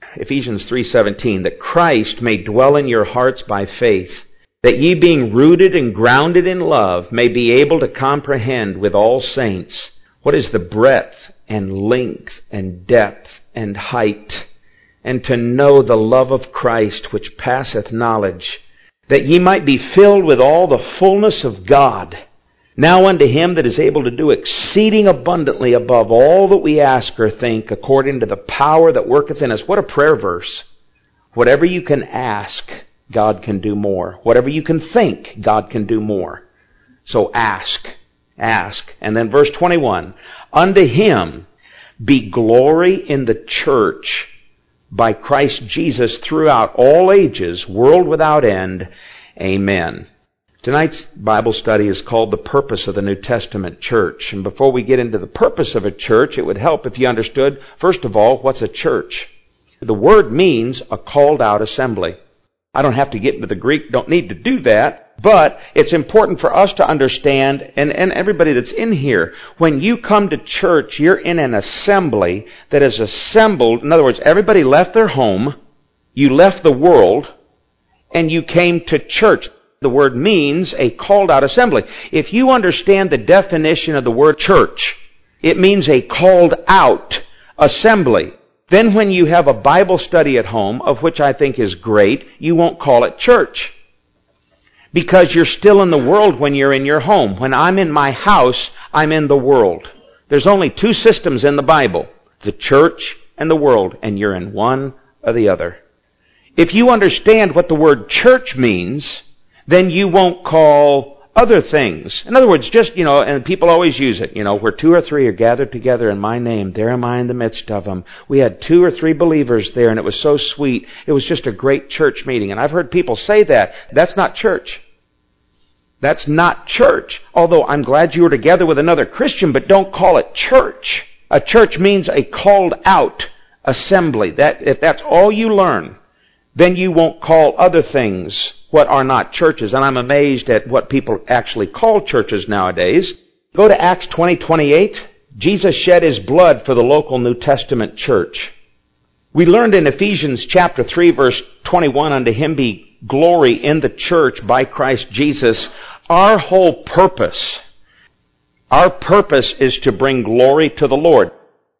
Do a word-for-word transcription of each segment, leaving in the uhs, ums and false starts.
Ephesians three seventeen, that Christ may dwell in your hearts by faith, that ye being rooted and grounded in love may be able to comprehend with all saints what is the breadth and length and depth and height, and to know the love of Christ which passeth knowledge, that ye might be filled with all the fullness of God. Now unto him that is able to do exceeding abundantly above all that we ask or think, according to the power that worketh in us. What a prayer verse. Whatever you can ask, God can do more. Whatever you can think, God can do more. So ask, ask. And then verse twenty-one, unto him be glory in the church by Christ Jesus throughout all ages, world without end. Amen. Tonight's Bible study is called The Purpose of the New Testament Church. And before we get into the purpose of a church, it would help if you understood, first of all, what's a church? The word means a called out assembly. I don't have to get into the Greek, don't need to do that, but it's important for us to understand, and, and everybody that's in here, when you come to church, you're in an assembly that is assembled. In other words, everybody left their home, you left the world, and you came to church. The word means a called out assembly. If you understand the definition of the word church, it means a called out assembly. Then when you have a Bible study at home, of which I think is great, you won't call it church. Because you're still in the world when you're in your home. When I'm in my house, I'm in the world. There's only two systems in the Bible, the church and the world, and you're in one or the other. If you understand what the word church means, then you won't call other things. In other words, just, you know, and people always use it, you know, where two or three are gathered together in my name, there am I in the midst of them. We had two or three believers there, and it was so sweet. It was just a great church meeting. And I've heard people say that. That's not church. That's not church. Although I'm glad you were together with another Christian, but don't call it church. A church means a called out assembly. That, if that's all you learn, then you won't call other things what are not churches. And I'm amazed at what people actually call churches nowadays. Go to Acts twenty twenty-eight. Jesus shed his blood for the local New Testament church. We learned in Ephesians chapter three, verse twenty-one, unto him be glory in the church by Christ Jesus. Our whole purpose, our purpose is to bring glory to the Lord.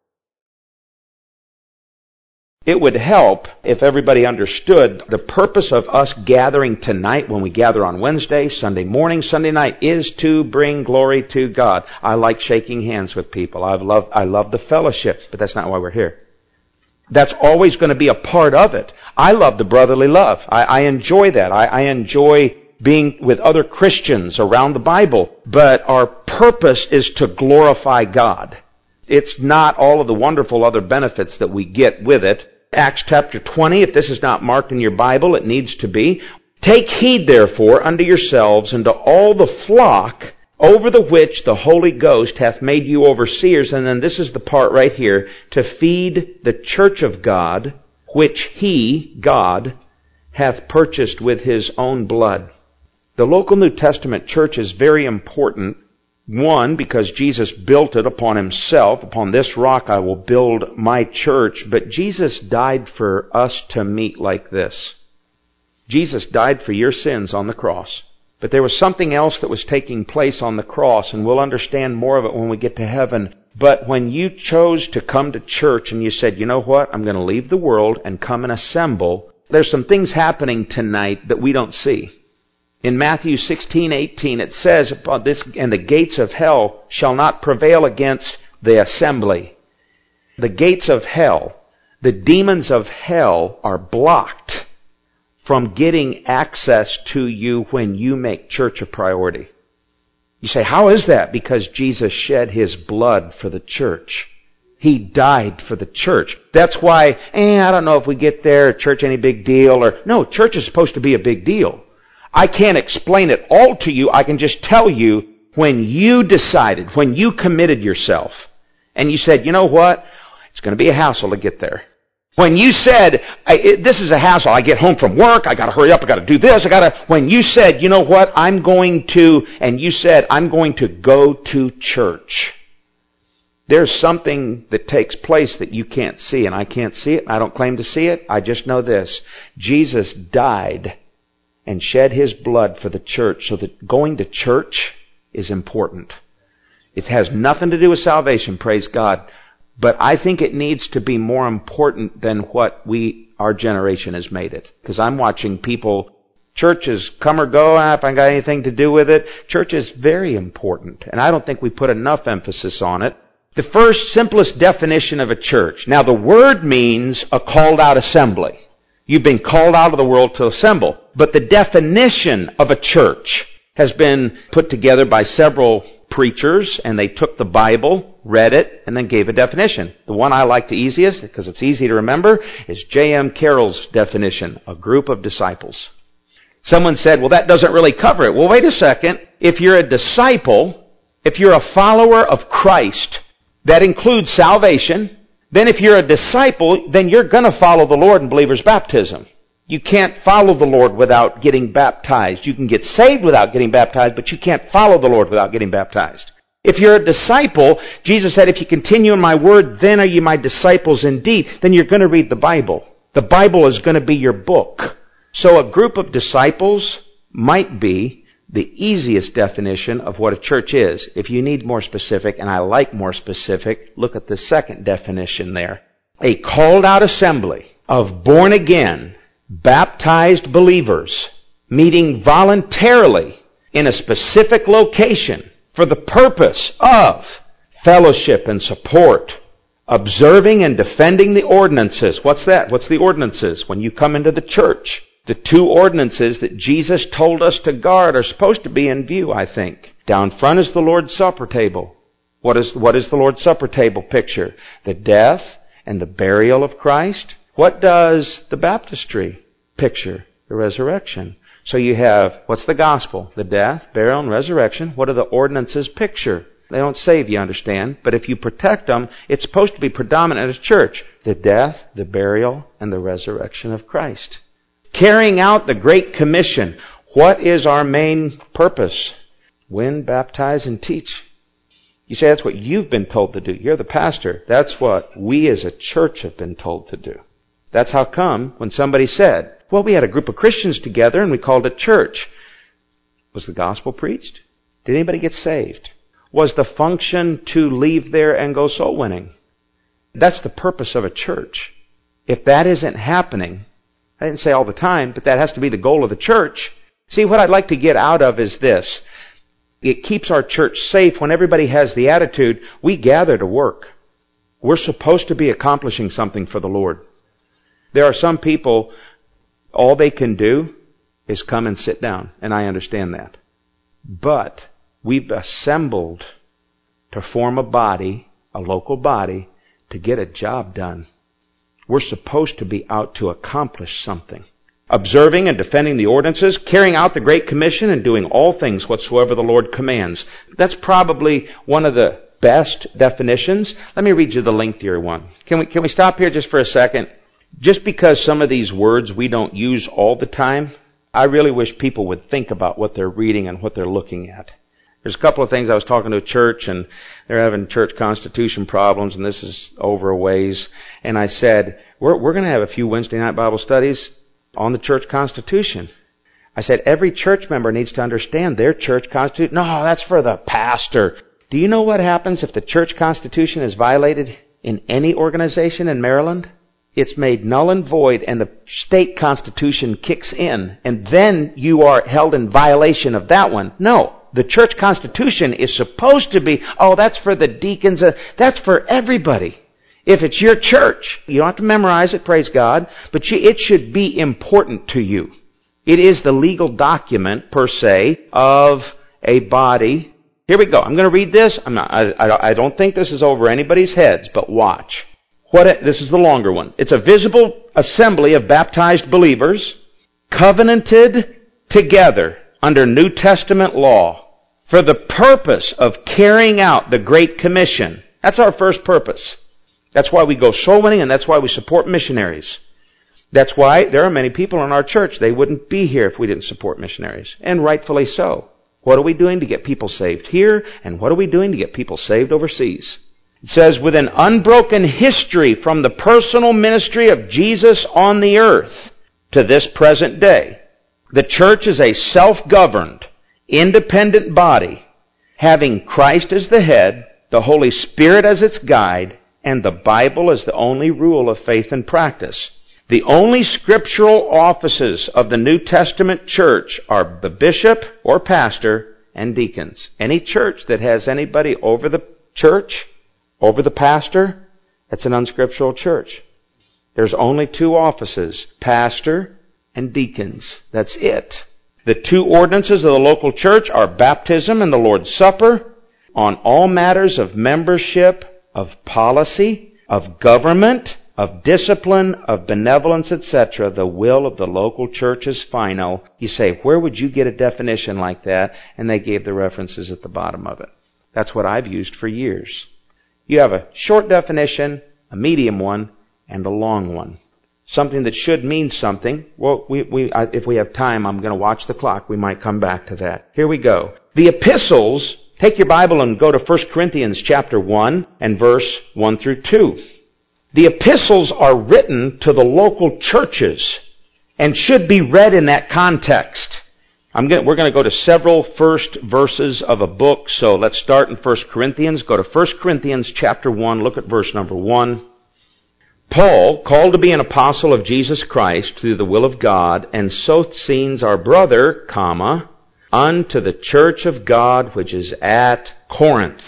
It would help if everybody understood the purpose of us gathering tonight when we gather on Wednesday, Sunday morning, Sunday night is to bring glory to God. I like shaking hands with people. I love, I love the fellowship, but that's not why we're here. That's always going to be a part of it. I love the brotherly love. I, I enjoy that. I, I enjoy being with other Christians around the Bible. But our purpose is to glorify God. It's not all of the wonderful other benefits that we get with it. Acts chapter twenty, if this is not marked in your Bible, it needs to be. Take heed therefore unto yourselves and to all the flock over the which the Holy Ghost hath made you overseers. And then this is the part right here, to feed the church of God, which he, God, hath purchased with his own blood. The local New Testament church is very important. One, because Jesus built it upon himself. Upon this rock I will build my church. But Jesus died for us to meet like this. Jesus died for your sins on the cross. But there was something else that was taking place on the cross, and we'll understand more of it when we get to heaven. But when you chose to come to church and you said, you know what, I'm going to leave the world and come and assemble, there's some things happening tonight that we don't see. In Matthew sixteen eighteen, it says, upon this, and the gates of hell shall not prevail against the assembly. The gates of hell, the demons of hell are blocked from getting access to you when you make church a priority. You say, how is that? Because Jesus shed his blood for the church. He died for the church. That's why, eh, I don't know if we get there, church any big deal, or, no, church is supposed to be a big deal. I can't explain it all to you. I can just tell you, when you decided, when you committed yourself, and you said, you know what, it's going to be a hassle to get there. When you said, this is a hassle, I get home from work, I got to hurry up, I got to do this, I got to, when you said, you know what, I'm going to, and you said, I'm going to go to church, There's something that takes place that you can't see, and I can't see it. I don't claim to see it. I just know this. Jesus died and shed His blood for the church, so that going to church is important. It has nothing to do with salvation, praise God. But I think it needs to be more important than what we, our generation has made it. Because I'm watching people, churches come or go, I haven't got anything to do with it. Church is very important, and I don't think we put enough emphasis on it. The first, simplest definition of a church. Now, the word means a called out assembly. You've been called out of the world to assemble. But the definition of a church has been put together by several preachers, and they took the Bible, read it, and then gave a definition. The one I like the easiest, because it's easy to remember, is J M Carroll's definition, a group of disciples. Someone said, well, that doesn't really cover it. Well, wait a second. If you're a disciple, if you're a follower of Christ, that includes salvation. Then if you're a disciple, then you're going to follow the Lord in believer's baptism. You can't follow the Lord without getting baptized. You can get saved without getting baptized, but you can't follow the Lord without getting baptized. If you're a disciple, Jesus said, if you continue in my word, then are you my disciples indeed. Then you're going to read the Bible. The Bible is going to be your book. So a group of disciples might be the easiest definition of what a church is. If you need more specific, and I like more specific, look at the second definition there. A called out assembly of born again, baptized believers meeting voluntarily in a specific location for the purpose of fellowship and support, observing and defending the ordinances. What's that? What's the ordinances? When you come into the church, the two ordinances that Jesus told us to guard are supposed to be in view, I think. Down front is the Lord's Supper table. What is, what is the Lord's Supper table picture? The death and the burial of Christ. What does the baptistry picture? The resurrection. So you have, what's the gospel? The death, burial, and resurrection. What do the ordinances picture? They don't save you, understand? But if you protect them, it's supposed to be predominant as church. The death, the burial, and the resurrection of Christ. Carrying out the Great Commission. What is our main purpose? Win, baptize, and teach. You say that's what you've been told to do. You're the pastor. That's what we as a church have been told to do. That's how come when somebody said, well, we had a group of Christians together and we called it church. Was the gospel preached? Did anybody get saved? Was the function to leave there and go soul winning? That's the purpose of a church. If that isn't happening, I didn't say all the time, but that has to be the goal of the church. See, what I'd like to get out of is this. It keeps our church safe when everybody has the attitude, we gather to work. We're supposed to be accomplishing something for the Lord. There are some people, all they can do is come and sit down, and I understand that. But we've assembled to form a body, a local body, to get a job done. We're supposed to be out to accomplish something. Observing and defending the ordinances, carrying out the Great Commission, and doing all things whatsoever the Lord commands. That's probably one of the best definitions. Let me read you the lengthier one. Can we, can we stop here just for a second? Just because some of these words we don't use all the time, I really wish people would think about what they're reading and what they're looking at. There's a couple of things. I was talking to a church, and they're having church constitution problems, and this is over a ways. And I said, we're, we're going to have a few Wednesday night Bible studies on the church constitution. I said, every church member needs to understand their church constitution. No, that's for the pastor. Do you know what happens if the church constitution is violated in any organization in Maryland? It's made null and void, and the state constitution kicks in, and then you are held in violation of that one. No. The church constitution is supposed to be, oh, that's for the deacons. Uh, that's for everybody. If it's your church, you don't have to memorize it, praise God, but you, it should be important to you. It is the legal document, per se, of a body. Here we go. I'm going to read this. I'm not, I, I, I don't think this is over anybody's heads, but watch. What it, this is the longer one. It's a visible assembly of baptized believers, covenanted together under New Testament law for the purpose of carrying out the Great Commission. That's our first purpose. That's why we go soul winning, and that's why we support missionaries. That's why there are many people in our church, they wouldn't be here if we didn't support missionaries. And rightfully so. What are we doing to get people saved here? And what are we doing to get people saved overseas? It says, with an unbroken history from the personal ministry of Jesus on the earth to this present day. The church is a self-governed, independent body, having Christ as the head, the Holy Spirit as its guide, and the Bible as the only rule of faith and practice. The only scriptural offices of the New Testament church are the bishop or pastor and deacons. Any church that has anybody over the church, over the pastor, that's an unscriptural church. There's only two offices, pastor and deacons. That's it. The two ordinances of the local church are baptism and the Lord's Supper. On all matters of membership, of policy, of government, of discipline, of benevolence, et cetera, the will of the local church is final. You say, where would you get a definition like that? And they gave the references at the bottom of it. That's what I've used for years. You have a short definition, a medium one, and a long one. Something that should mean something. Well, we, we, I, if we have time, I'm going to watch the clock. We might come back to that. Here we go. The epistles, take your Bible and go to First Corinthians chapter one and verse one through two. The epistles are written to the local churches and should be read in that context. I'm going, we're going to go to several first verses of a book, so let's start in First Corinthians. Go to First Corinthians chapter one, look at verse number one. Paul, called to be an apostle of Jesus Christ through the will of God, and Sosthenes our brother, comma, unto the church of God which is at Corinth.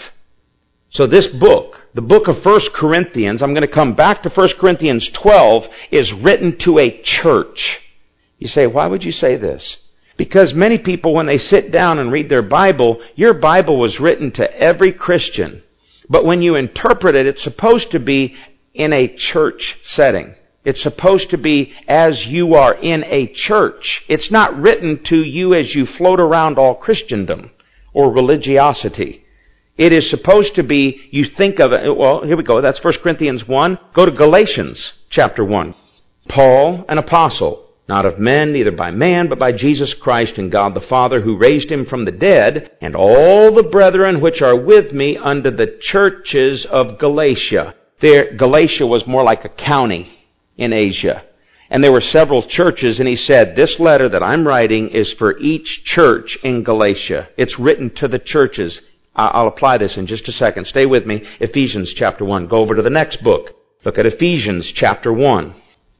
So this book, the book of First Corinthians, I'm going to come back to First Corinthians twelve, is written to a church. You say, why would you say this? Because many people, when they sit down and read their Bible, your Bible was written to every Christian. But when you interpret it, it's supposed to be in a church setting. It's supposed to be as you are in a church. It's not written to you as you float around all Christendom or religiosity. It is supposed to be, you think of it, well, here we go, that's First Corinthians one. Go to Galatians chapter one. Paul, an apostle, not of men, neither by man, but by Jesus Christ and God the Father, who raised him from the dead, and all the brethren which are with me unto the churches of Galatia. There, Galatia was more like a county in Asia. And there were several churches, and he said, this letter that I'm writing is for each church in Galatia. It's written to the churches. I'll apply this in just a second. Stay with me. Ephesians chapter one. Go over to the next book. Look at Ephesians chapter one.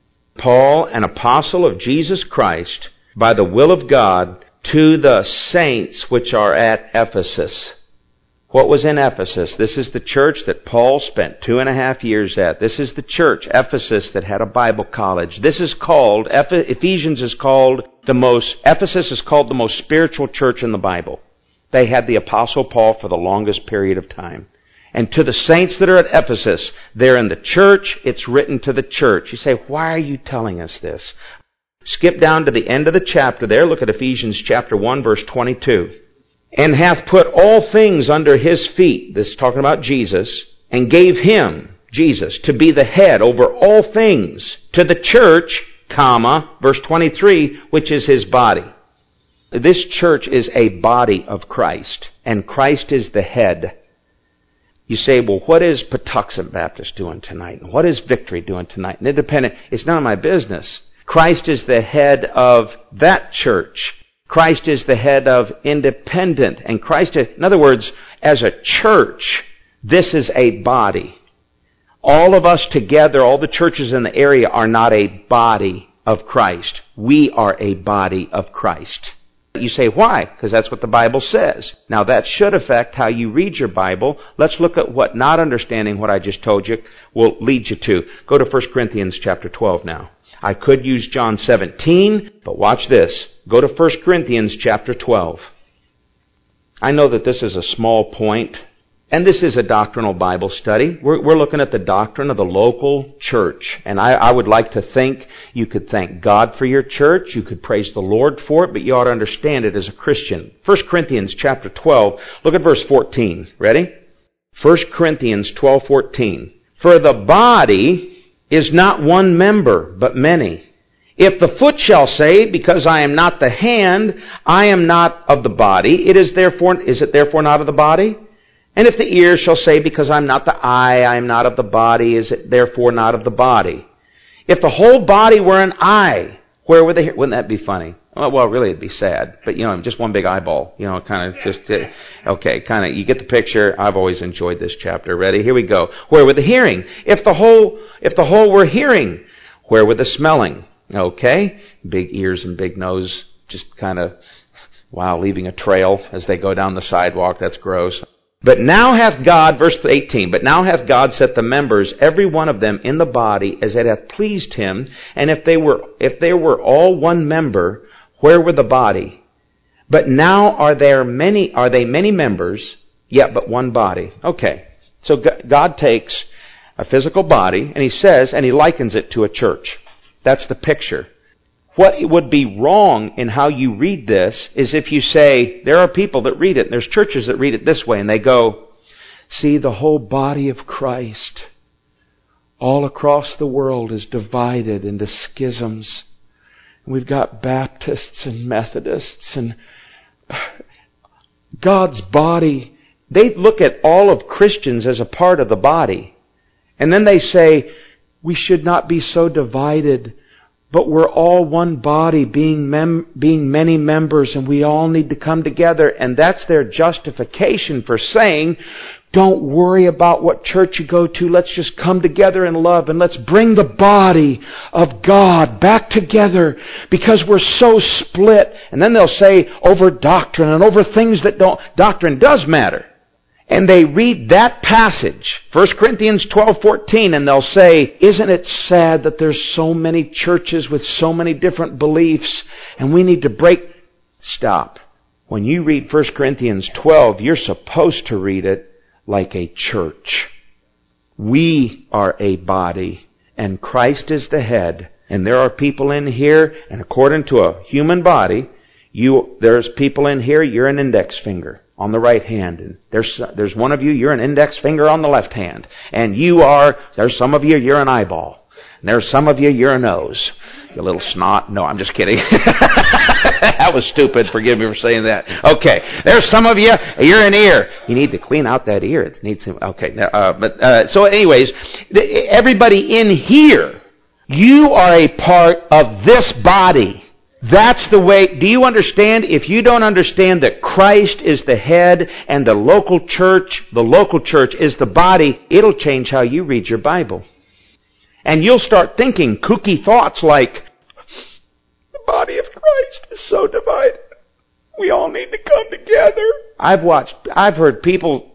Paul, an apostle of Jesus Christ, by the will of God, to the saints which are at Ephesus. What was in Ephesus? This is the church that Paul spent two and a half years at. This is the church, Ephesus, that had a Bible college. This is called, Ephesians is called the most, Ephesus is called the most spiritual church in the Bible. They had the Apostle Paul for the longest period of time. And to the saints that are at Ephesus, they're in the church, it's written to the church. You say, why are you telling us this? Skip down to the end of the chapter there. Look at Ephesians chapter one, verse twenty-two. And hath put all things under his feet, this is talking about Jesus, and gave him, Jesus, to be the head over all things to the church, comma, verse twenty-three, which is his body. This church is a body of Christ, and Christ is the head. You say, well, what is Patuxent Baptist doing tonight? And what is Victory doing tonight? And Independent, it's none of my business. Christ is the head of that church. Christ is the head of Independent. And Christ, is, in other words, as a church, this is a body. All of us together, all the churches in the area are not a body of Christ. We are a body of Christ. You say, why? Because that's what the Bible says. Now that should affect how you read your Bible. Let's look at what not understanding what I just told you will lead you to. Go to First Corinthians chapter twelve now. I could use John seventeen, but watch this. Go to First Corinthians chapter twelve. I know that this is a small point, and this is a doctrinal Bible study. We're, we're looking at the doctrine of the local church. And I, I would like to think you could thank God for your church. You could praise the Lord for it, but you ought to understand it as a Christian. First Corinthians chapter twelve, look at verse fourteen. Ready? First Corinthians twelve fourteen. For the body is not one member, but many. If the foot shall say, because I am not the hand, I am not of the body, it is therefore, is it therefore not of the body? And if the ear shall say, because I'm not the eye, I am not of the body, is it therefore not of the body? If the whole body were an eye, where would the hear? Wouldn't that be funny? Well, really, it'd be sad. But, you know, just one big eyeball. You know, kind of just, uh, okay, kind of, you get the picture. I've always enjoyed this chapter. Ready? Here we go. Where would the hearing? If the whole, if the whole were hearing, where would the smelling? Okay. Big ears and big nose, just kind of, wow, leaving a trail as they go down the sidewalk. That's gross. But now hath God, verse eighteen, but now hath God set the members, every one of them, in the body, as it hath pleased him. And if they were, if they were all one member, where were the body? But now are there many, are they many members, yet but one body? Okay. So God takes a physical body, and he says, and he likens it to a church. That's the picture. What would be wrong in how you read this is if you say, there are people that read it, and there's churches that read it this way, and they go, see, the whole body of Christ all across the world is divided into schisms. We've got Baptists and Methodists, and God's body, they look at all of Christians as a part of the body. And then they say, we should not be so divided, but we're all one body, being mem- being many members, and we all need to come together. And that's their justification for saying, don't worry about what church you go to. Let's just come together in love, and let's bring the body of God back together, because we're so split. And then they'll say over doctrine and over things that don't. Doctrine does matter. And they read that passage, First Corinthians twelve fourteen, and they'll say, isn't it sad that there's so many churches with so many different beliefs, and we need to break... Stop. When you read First Corinthians twelve, you're supposed to read it like a church. We are a body, and Christ is the head. And there are people in here, and according to a human body, you there's people in here, you're an index finger on the right hand, and there's there's one of you, you're an index finger on the left hand, and you are, there's some of you, you're an eyeball, and there's some of you, you're a nose, you little snot. No, I'm just kidding. That was stupid. Forgive me for saying that. Okay, there's some of you, you're an ear. You need to clean out that ear. It needs to. Okay, uh, but uh, so, anyways, everybody in here, you are a part of this body. That's the way. Do you understand? If you don't understand that Christ is the head and the local church, the local church is the body, it'll change how you read your Bible. And you'll start thinking kooky thoughts like, the body of Christ is so divided. We all need to come together. I've watched, I've heard people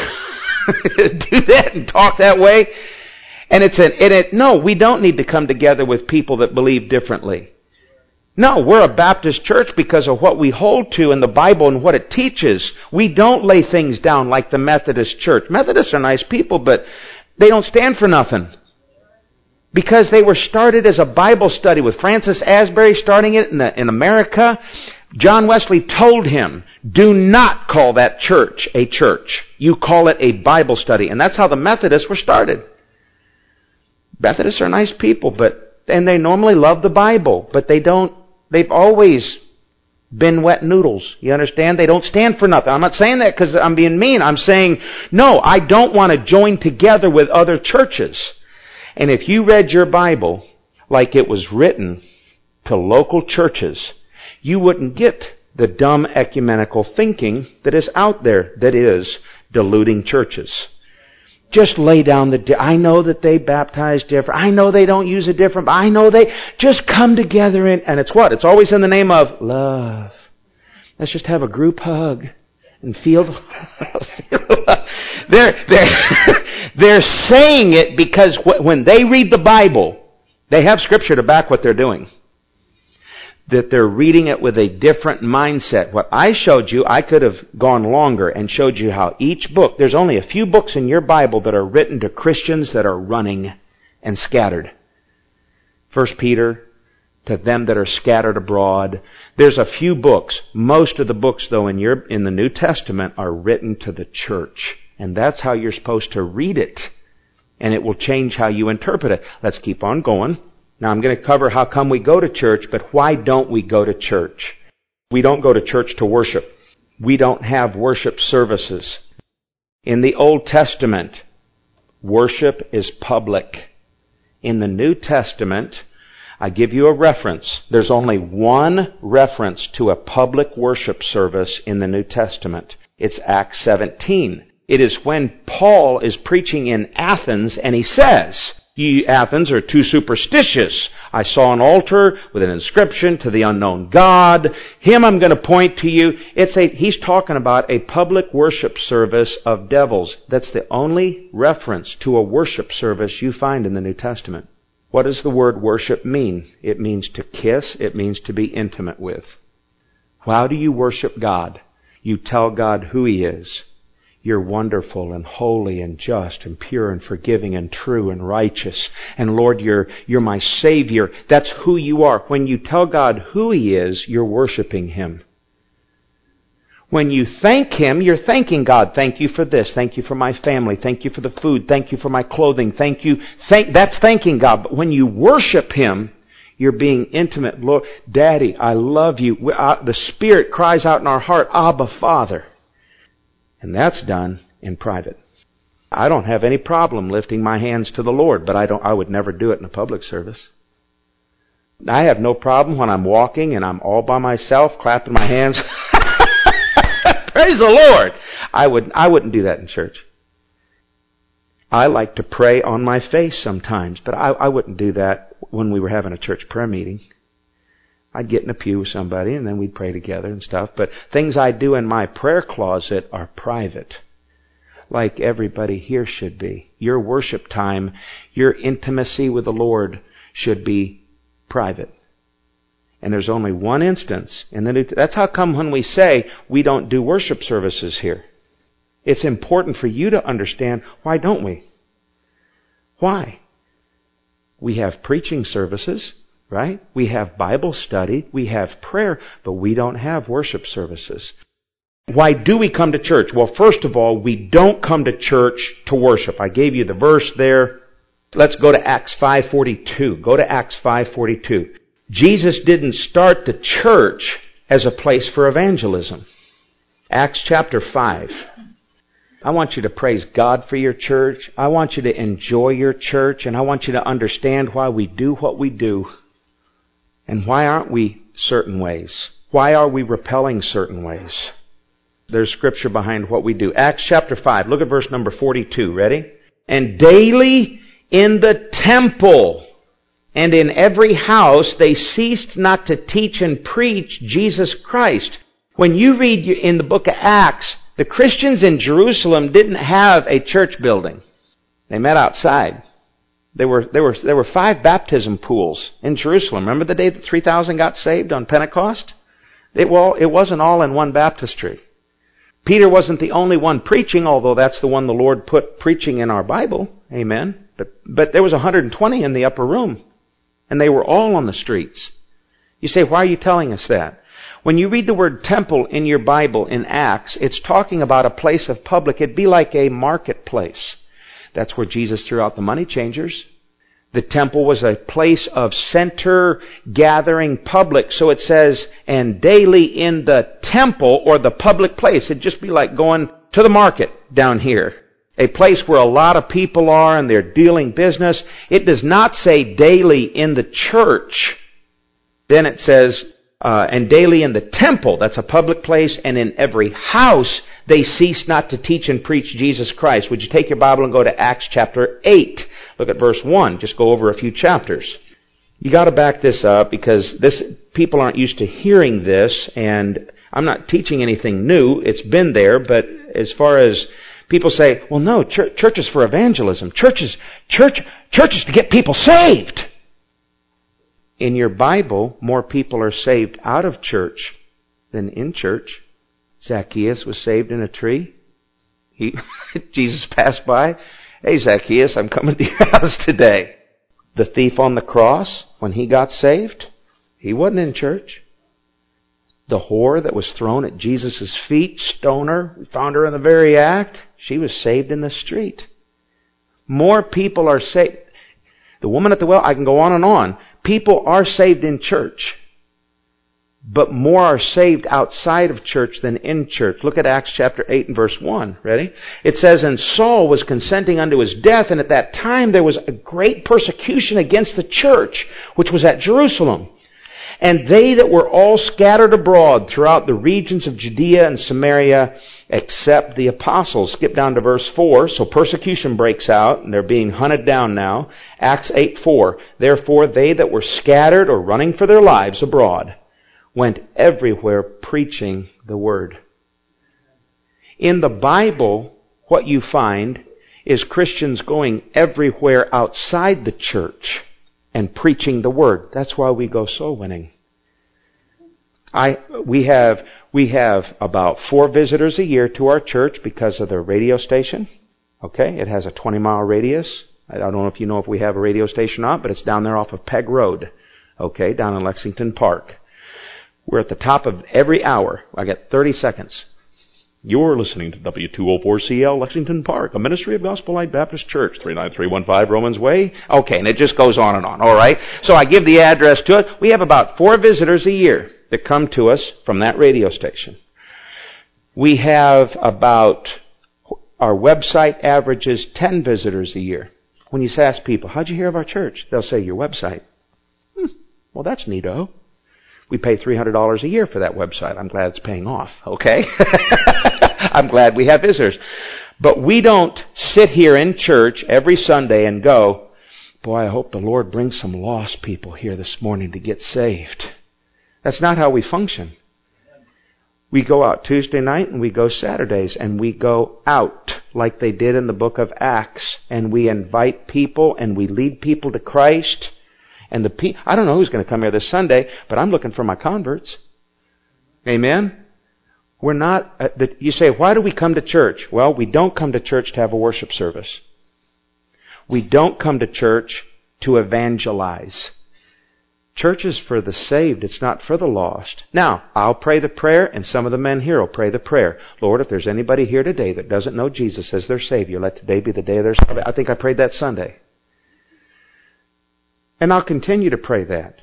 do that and talk that way. And it's an, and it, no, we don't need to come together with people that believe differently. No, we're a Baptist church because of what we hold to in the Bible and what it teaches. We don't lay things down like the Methodist church. Methodists are nice people, but they don't stand for nothing. Because they were started as a Bible study with Francis Asbury starting it in, the, in America. John Wesley told him, do not call that church a church. You call it a Bible study. And that's how the Methodists were started. Methodists are nice people, but and they normally love the Bible, but they don't, they've always been wet noodles. You understand? They don't stand for nothing. I'm not saying that because I'm being mean. I'm saying, no, I don't want to join together with other churches. And if you read your Bible like it was written to local churches, you wouldn't get the dumb ecumenical thinking that is out there that is diluting churches. Just lay down the... Di- I know that they baptize different. I know they don't use a different... I know they... Just come together in... And it's what? It's always in the name of love. Let's just have a group hug and feel... they're, they're, they're saying it because when they read the Bible, they have Scripture to back what they're doing. That they're reading it with a different mindset. What I showed you, I could have gone longer and showed you how each book, there's only a few books in your Bible that are written to Christians that are running and scattered. First Peter, to them that are scattered abroad. There's a few books. Most of the books, though, in your in the New Testament are written to the church. And that's how you're supposed to read it. And it will change how you interpret it. Let's keep on going. Now I'm going to cover how come we go to church, but why don't we go to church? We don't go to church to worship. We don't have worship services. In the Old Testament, worship is public. In the New Testament, I give you a reference. There's only one reference to a public worship service in the New Testament. It's Acts seventeen. It is when Paul is preaching in Athens and he says, "Ye Athens are too superstitious. I saw an altar with an inscription to the unknown God. Him I'm going to point to you." It's a, he's talking about a public worship service of devils. That's the only reference to a worship service you find in the New Testament. What does the word worship mean? It means to kiss. It means to be intimate with. How do you worship God? You tell God who He is. You're wonderful and holy and just and pure and forgiving and true and righteous. And Lord, you're, you're my Savior. That's who you are. When you tell God who He is, you're worshiping Him. When you thank Him, you're thanking God. Thank you for this. Thank you for my family. Thank you for the food. Thank you for my clothing. Thank you. Thank, that's thanking God. But when you worship Him, you're being intimate. Lord, Daddy, I love you. We, uh, the Spirit cries out in our heart, Abba, Father. And that's done in private. I don't have any problem lifting my hands to the Lord, but I don't, I would never do it in a public service. I have no problem when I'm walking and I'm all by myself, clapping my hands. Praise the Lord! I would, I wouldn't do that in church. I like to pray on my face sometimes, but I, I wouldn't do that when we were having a church prayer meeting. I'd get in a pew with somebody and then we'd pray together and stuff. But things I do in my prayer closet are private. Like everybody here should be. Your worship time, your intimacy with the Lord should be private. And there's only one instance. And then that's how come when we say we don't do worship services here. It's important for you to understand, why don't we? Why? We have preaching services. Right? We have Bible study, we have prayer, but we don't have worship services. Why do we come to church? Well, first of all, we don't come to church to worship. I gave you the verse there. Let's go to Acts five forty-two. Go to Acts five forty-two. Jesus didn't start the church as a place for evangelism. Acts chapter five. I want you to praise God for your church. I want you to enjoy your church, and I want you to understand why we do what we do. And why aren't we certain ways? Why are we repelling certain ways? There's scripture behind what we do. Acts chapter five. Look at verse number forty-two. Ready? And daily in the temple and in every house they ceased not to teach and preach Jesus Christ. When you read in the book of Acts, the Christians in Jerusalem didn't have a church building. They met outside. There were, there were, there were five baptism pools in Jerusalem. Remember the day that three thousand got saved on Pentecost? It, well, it wasn't all in one baptistry. Peter wasn't the only one preaching, although that's the one the Lord put preaching in our Bible. Amen. But, but there was one hundred twenty in the upper room. And they were all on the streets. You say, why are you telling us that? When you read the word temple in your Bible in Acts, it's talking about a place of public. It'd be like a marketplace. That's where Jesus threw out the money changers. The temple was a place of center gathering public. So it says, and daily in the temple or the public place. It'd just be like going to the market down here. A place where a lot of people are and they're dealing business. It does not say daily in the church. Then it says, uh, and daily in the temple. That's a public place. And in every house they cease not to teach and preach Jesus Christ. Would you take your Bible and go to Acts chapter eight? Look at verse one. Just go over a few chapters. You got to back this up because this people aren't used to hearing this, and I'm not teaching anything new. It's been there, but as far as people say, well, no, church, church is for evangelism. Church is, church, church is to get people saved. In your Bible, more people are saved out of church than in church. Zacchaeus was saved in a tree. He, Jesus passed by. Hey, Zacchaeus, I'm coming to your house today. The thief on the cross, when he got saved, he wasn't in church. The whore that was thrown at Jesus' feet, stoner, we found her in the very act. She was saved in the street. More people are saved. The woman at the well, I can go on and on. People are saved in church. but more are saved outside of church than in church. Look at Acts chapter eight and verse one. Ready? It says, and Saul was consenting unto his death, and at that time there was a great persecution against the church, which was at Jerusalem. And they that were all scattered abroad throughout the regions of Judea and Samaria, except the apostles. Skip down to verse four. So persecution breaks out, and they're being hunted down now. Acts eight four. Therefore they that were scattered or running for their lives abroad went everywhere preaching the word. In the Bible, what you find is Christians going everywhere outside the church and preaching the word. That's why we go soul winning. I we have we have about four visitors a year to our church because of the radio station. Okay, it has a twenty mile radius. I don't know if you know if we have a radio station or not, but it's down there off of Peg Road. Okay, down in Lexington Park. We're at the top of every hour. I get thirty seconds. You're listening to W two oh four C L Lexington Park, a ministry of Gospel Light Baptist Church, three nine three one five Romans Way. Okay, and it just goes on and on. All right. So I give the address to it. We have about four visitors a year that come to us from that radio station. We have about, our website averages ten visitors a year. When you ask people, how'd you hear of our church? They'll say, your website. Hmm, well, that's neato. We pay three hundred dollars a year for that website. I'm glad it's paying off, okay? I'm glad we have visitors. But we don't sit here in church every Sunday and go, boy, I hope the Lord brings some lost people here this morning to get saved. That's not how we function. We go out Tuesday night and we go Saturdays and we go out like they did in the book of Acts, and we invite people and we lead people to Christ. And the pe- I don't know who's going to come here this Sunday, but I'm looking for my converts. Amen? We're not, uh, the, you say, why do we come to church? Well, we don't come to church to have a worship service. We don't come to church to evangelize. Church is for the saved. It's not for the lost. Now, I'll pray the prayer, and some of the men here will pray the prayer. Lord, if there's anybody here today that doesn't know Jesus as their Savior, let today be the day of their salvation. I think I prayed that Sunday. And I'll continue to pray that.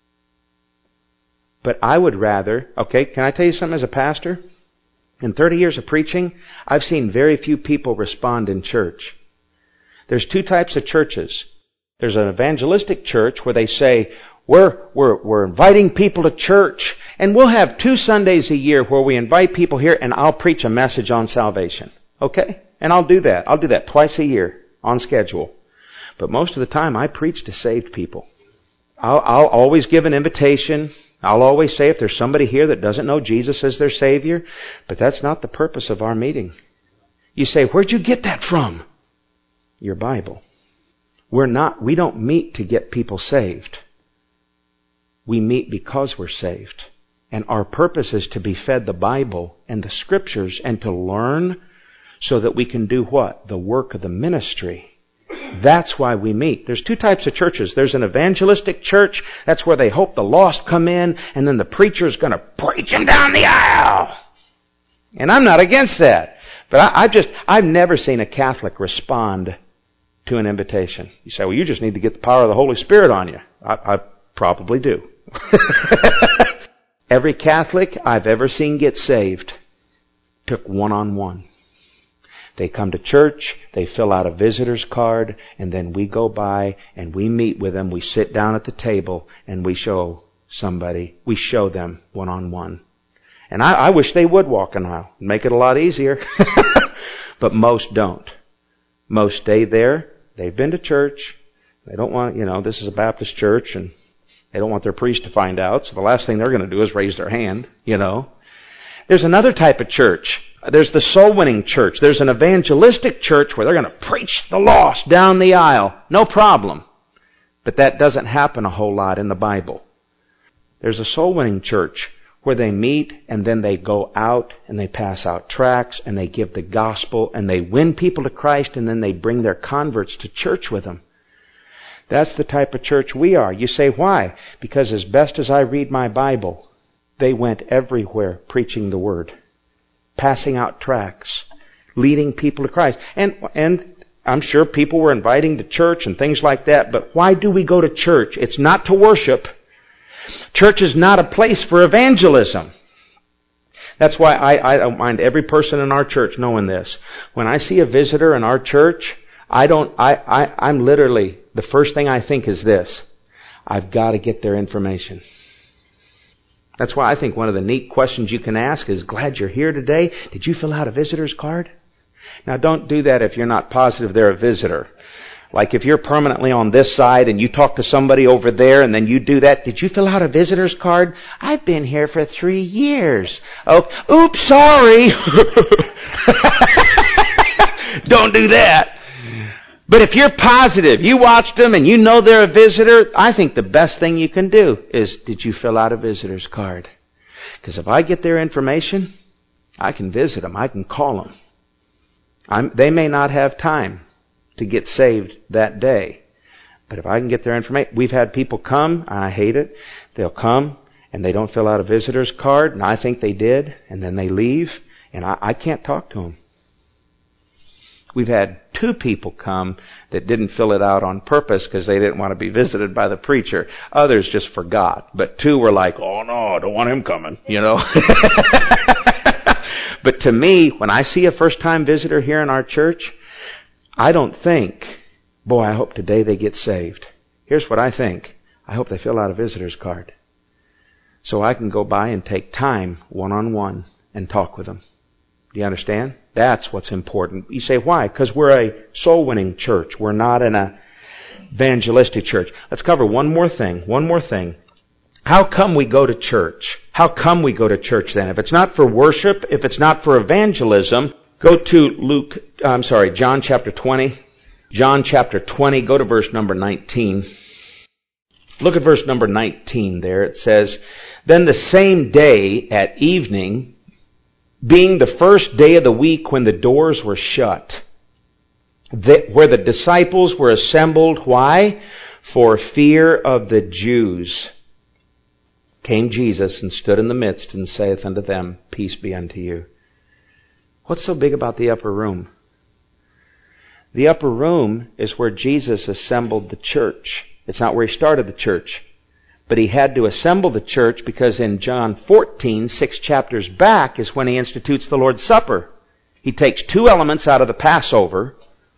But I would rather, okay, can I tell you something as a pastor? In thirty years of preaching, I've seen very few people respond in church. There's two types of churches. There's an evangelistic church where they say, we're, we're, we're inviting people to church, and we'll have two Sundays a year where we invite people here and I'll preach a message on salvation. Okay? And I'll do that. I'll do that twice a year on schedule. But most of the time, I preach to saved people. I'll, I'll always give an invitation. I'll always say if there's somebody here that doesn't know Jesus as their Savior, but that's not the purpose of our meeting. You say, where'd you get that from? Your Bible. We're not, we don't meet to get people saved. We meet because we're saved. And our purpose is to be fed the Bible and the Scriptures and to learn so that we can do what? The work of the ministry. That's why we meet. There's two types of churches. There's an evangelistic church. That's where they hope the lost come in, and then the preacher's going to preach them down the aisle. And I'm not against that. But I, I just, I've never seen a Catholic respond to an invitation. You say, well, you just need to get the power of the Holy Spirit on you. I, I probably do. Every Catholic I've ever seen get saved took one-on-one. They come to church, they fill out a visitor's card, and then we go by and we meet with them. We sit down at the table and we show somebody, we show them one-on-one. And I, I wish they would walk an aisle. Make it a lot easier. But most don't. Most stay there. They've been to church. They don't want, you know, this is a Baptist church and they don't want their priest to find out. So the last thing they're going to do is raise their hand, you know. There's another type of church. There's the soul-winning church. There's an evangelistic church where they're going to preach the lost down the aisle. No problem. But that doesn't happen a whole lot in the Bible. There's a soul-winning church where they meet and then they go out and they pass out tracts and they give the gospel and they win people to Christ and then they bring their converts to church with them. That's the type of church we are. You say, why? Because as best as I read my Bible, they went everywhere preaching the Word, passing out tracts, leading people to Christ. And, and I'm sure people were inviting to church and things like that, but why do we go to church? It's not to worship. Church is not a place for evangelism. That's why I, I don't mind every person in our church knowing this. When I see a visitor in our church, I don't, I, I, I'm literally, the first thing I think is this. I've got to get their information. That's why I think one of the neat questions you can ask is, glad you're here today. Did you fill out a visitor's card? Now don't do that if you're not positive they're a visitor. Like if you're permanently on this side and you talk to somebody over there and then you do that, did you fill out a visitor's card? I've been here for three years. Oh, oops, sorry. Don't do that. But if you're positive, you watched them and you know they're a visitor, I think the best thing you can do is, did you fill out a visitor's card? Because if I get their information, I can visit them. I can call them. I'm, they may not have time to get saved that day. But if I can get their information, we've had people come, and I hate it, they'll come and they don't fill out a visitor's card, and I think they did, and then they leave, and I, I can't talk to them. We've had two people come that didn't fill it out on purpose because they didn't want to be visited by the preacher. Others just forgot. But two were like, oh no, I don't want him coming, you know. But to me, when I see a first-time visitor here in our church, I don't think, boy, I hope today they get saved. Here's what I think. I hope they fill out a visitor's card. So I can go by and take time one-on-one and talk with them. Do you understand? That's what's important. You say, why? Because we're a soul-winning church. We're not an evangelistic church. Let's cover one more thing. One more thing. How come we go to church? How come we go to church then? If it's not for worship, if it's not for evangelism, go to Luke, I'm sorry, John chapter twenty. John chapter twenty, go to verse number nineteen. Look at verse number nineteen there. It says, then the same day at evening, being the first day of the week when the doors were shut, where the disciples were assembled, why? For fear of the Jews, came Jesus and stood in the midst and saith unto them, peace be unto you. What's so big about the upper room? The upper room is where Jesus assembled the church. It's not where he started the church. But he had to assemble the church because in John fourteen, six chapters back, is when he institutes the Lord's Supper. He takes two elements out of the Passover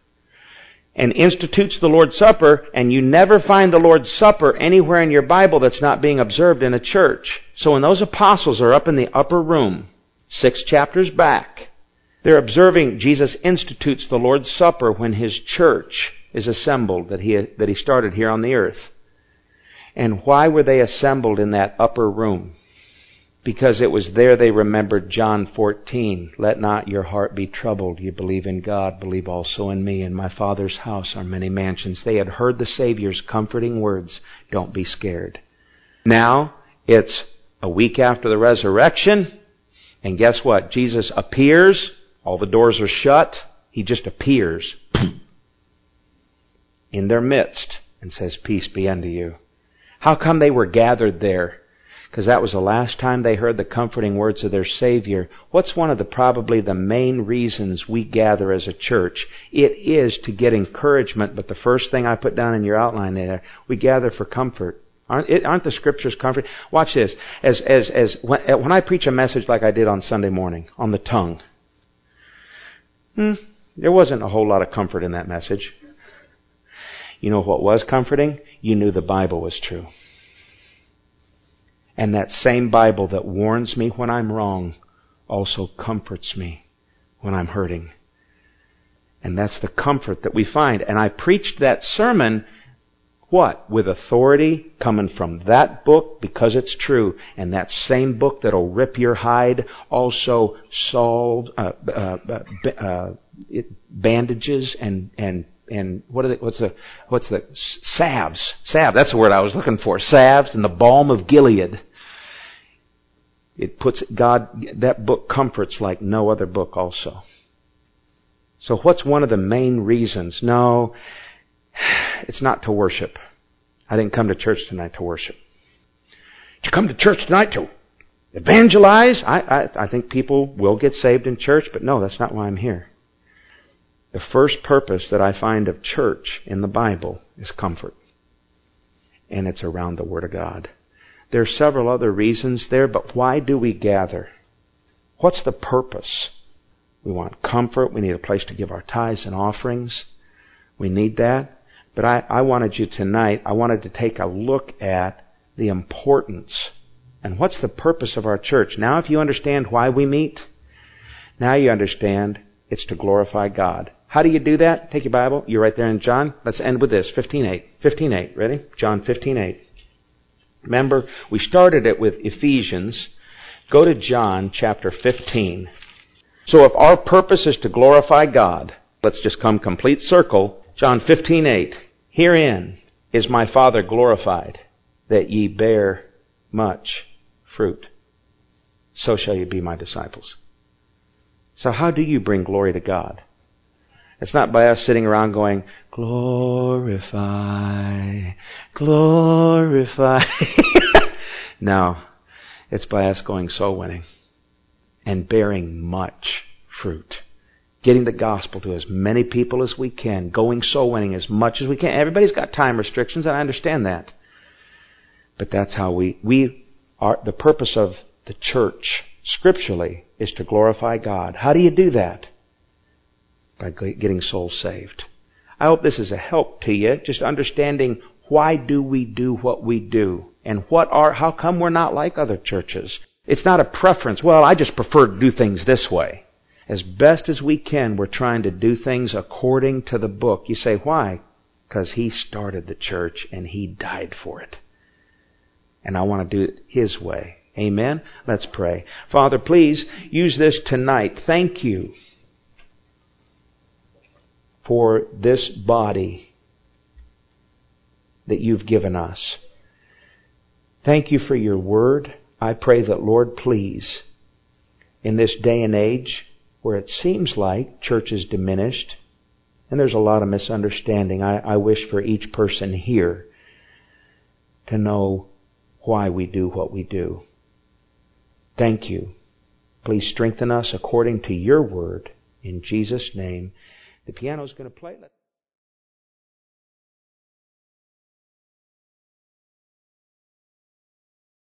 and institutes the Lord's Supper, and you never find the Lord's Supper anywhere in your Bible that's not being observed in a church. So when those apostles are up in the upper room, six chapters back, they're observing Jesus institutes the Lord's Supper when his church is assembled that he, that he started here on the earth. And why were they assembled in that upper room? Because it was there they remembered John fourteen. Let not your heart be troubled. You believe in God, believe also in me. In my Father's house are many mansions. They had heard the Savior's comforting words. Don't be scared. Now, it's a week after the resurrection. And guess what? Jesus appears. All the doors are shut. He just appears in their midst and says, peace be unto you. How come they were gathered there? Because that was the last time they heard the comforting words of their Savior. What's one of the probably the main reasons we gather as a church? It is to get encouragement, but the first thing I put down in your outline there, we gather for comfort. Aren't, it, aren't the Scriptures comfort? Watch this. As, as, as when, when I preach a message like I did on Sunday morning, on the tongue, hmm, there wasn't a whole lot of comfort in that message. You know what was comforting? You knew the Bible was true. And that same Bible that warns me when I'm wrong also comforts me when I'm hurting. And that's the comfort that we find. And I preached that sermon, what? With authority coming from that book because it's true. And that same book that'll rip your hide also solved uh, uh, uh, it, bandages and and And what are the, what's the, what's the, salves. Salve, that's the word I was looking for. Salves and the balm of Gilead. It puts God, that book comforts like no other book also. So what's one of the main reasons? No, it's not to worship. I didn't come to church tonight to worship. Did you come to church tonight to evangelize? I, I, I think people will get saved in church, but no, that's not why I'm here. The first purpose that I find of church in the Bible is comfort. And it's around the Word of God. There are several other reasons there, but why do we gather? What's the purpose? We want comfort. We need a place to give our tithes and offerings. We need that. But I, I wanted you tonight, I wanted to take a look at the importance and what's the purpose of our church. Now if you understand why we meet, now you understand it's to glorify God. How do you do that? Take your Bible. You're right there in John. Let's end with this. fifteen eight. fifteen eight. Ready? John fifteen eight. Remember, we started it with Ephesians. Go to John chapter fifteen. So if our purpose is to glorify God, let's just come complete circle. John fifteen eight. Herein is my Father glorified, that ye bear much fruit. So shall you be my disciples. So how do you bring glory to God? It's not by us sitting around going, glorify, glorify. No, it's by us going soul winning and bearing much fruit. Getting the gospel to as many people as we can. Going soul winning as much as we can. Everybody's got time restrictions, and I understand that. But that's how we, we are, the purpose of the church, scripturally, is to glorify God. How do you do that? By getting souls saved. I hope this is a help to you, just understanding why do we do what we do, and what are, how come we're not like other churches. It's not a preference. Well, I just prefer to do things this way. As best as we can, we're trying to do things according to the book. You say, why? Because He started the church and He died for it. And I want to do it His way. Amen? Let's pray. Father, please use this tonight. Thank you for this body that you've given us. Thank you for your word. I pray that, Lord, please, in this day and age where it seems like church is diminished and there's a lot of misunderstanding, I, I wish for each person here to know why we do what we do. Thank you. Please strengthen us according to your word. In Jesus' name. The piano's going to play.